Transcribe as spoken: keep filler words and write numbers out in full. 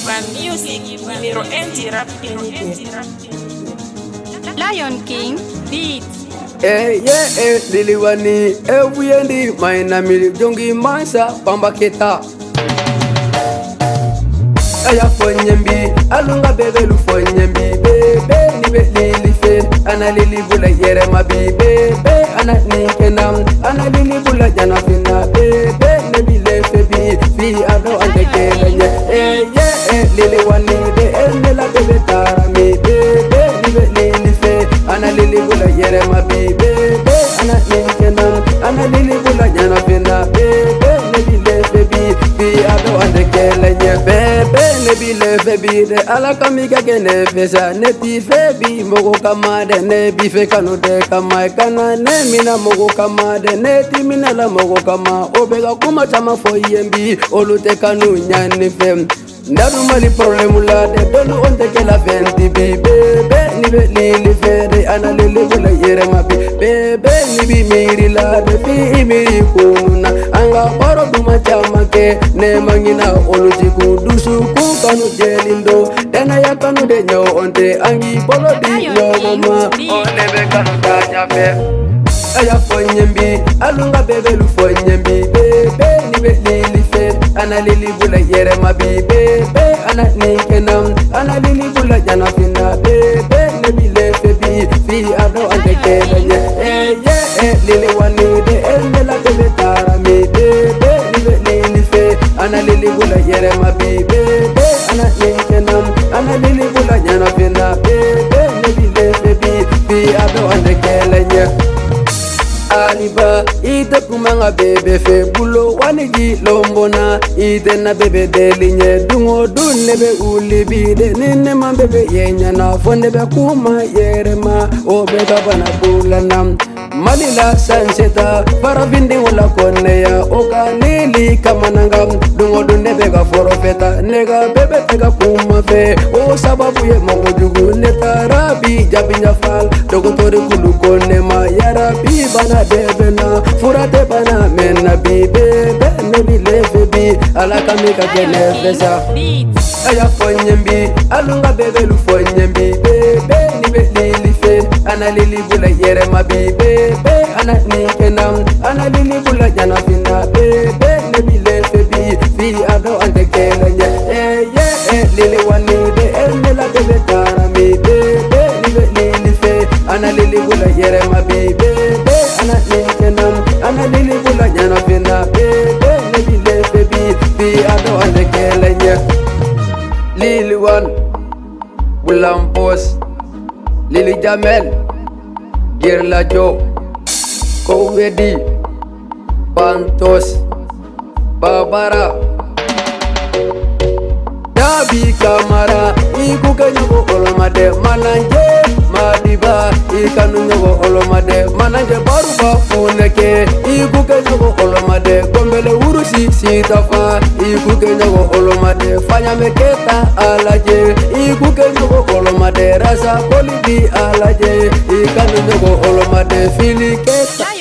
Ivan Music, numero N T Rap Lion King Beats. Eh yeah eh Lili Wani eh wiendi maina mili jongi mansa pamba kita. Aya fonyembi alunga bebe lu fonyembi bebe ni be lili fe ana lili bula yere ma bebe ana ni kenam ana lili bula jana fina bebe ne bi le fe bi fi ado ande kelenya eh yeah eh Lili Wani de elle la bebe tara mi bebe ni be lili fe ana lili bula yere ma bebe ana ni kenam ana lili bula jana fina bebe ne bi le fe bi fi ado ande kelenya bebe ne bi le fe bi de ala kamiga gene fesa ne ti fe bi mogo kama de ne bi fe kanu de kama kana ne mina mogo kama de ne ti mina la mogo kama obega kuma chama fo yembi olute kanu nyani fem ndaru mali problemu la de donu onte ke la venti bi bebe ni be lili fe de ana lili bula yere ma bi bebe ni bi miri la de fi miri kununa anga oro duma chama ke ne mangina oluti ku dusu ku kanu jelindo dena ya kanu de nyo onte angi bolo di nyo mama ole be kanu tanya fe aya fonyembi alunga bebe lu fonyembi bebe ni be lili fe ana lili bula yere ma bi bebe ana ni kenam ana lili bula jana fina bebe ne bi le fe bi fi ado ande kelenya eh yeah eh Lili Wani de elle la bebe tara mi bebe ni be lili fe ana lili bula yere ma bi bebe ana ni kenam ana lili bula jana fina bebe ne bi le fe bi fi ado ande kelenya Aliba ite kumanga bebe fe bulo wanigi lombona ite na bebe delinye dungo dunne be ulibi de nene ma bebe yenya na fonde be kuma yerema obega bana bulanam malila sanseta farafindi wala koneya oka nili kamananga dungo dunne be ga forofeta nega bebe tega kuma fe o sababu ye mongo jugu netarabi jabinya fal dogotori kulu kone ma yarabi bana bebe na furate bana mena bi bebe ne bi lefe bi ala kamika gene fesa aya fonyembi alunga bebe lu fonyembi bebe ni be lili fe ana lili bula yere ma bi bebe ana ni kenam ana lili bula jana fina bebe ne bi lefe bi fi ado ande kelenya eh yeah eh Lili Wani de elle la bebe tara mi bebe ni be lili fe ana lili bula yere ma bi bebe ana ni kenam ana lili bula jana fina bebe ne bi lefe bi fi ado ande kelenya Lili Wani Bulampos Lili Jamel Girla Jo Kowedi Bantos Babara Dabi Kamara Iku kenyogo olomade mananje Madiba ikanu nyogo olomade mananje baruba funeke Iku kenyogo olomade gombele urusi sitafa Iku kenyogo olomade fanya meketa alaje Iku kenyogo olomade rasa kolibi alaje Ikanu nyogo olomade filiketa